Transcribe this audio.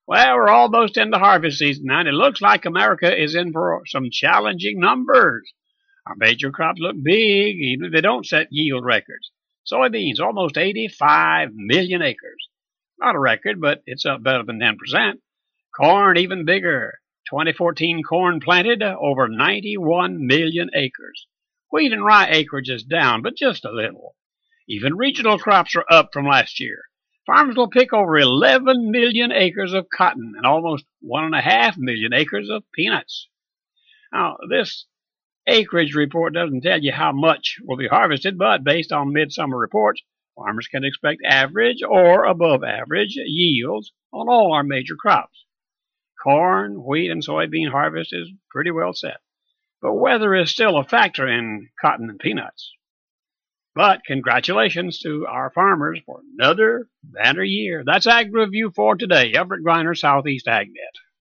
Well, we're almost into harvest season now, and it looks like America is in for some challenging numbers. Our major crops look big, even if they don't set yield records. Soybeans, almost 85 million acres. Not a record, but it's up better than 10%. Corn, even bigger. 2014 corn planted over 91 million acres. Wheat and rye acreage is down, but just a little. Even regional crops are up from last year. Farmers will pick over 11 million acres of cotton and almost 1.5 million acres of peanuts. Now, this acreage report doesn't tell you how much will be harvested, but based on midsummer reports, farmers can expect average or above average yields on all our major crops. Corn, wheat, and soybean harvest is pretty well set, but weather is still a factor in cotton and peanuts. But congratulations to our farmers for another banner year. That's Ag Review for today. Everett Griner, Southeast AgNet.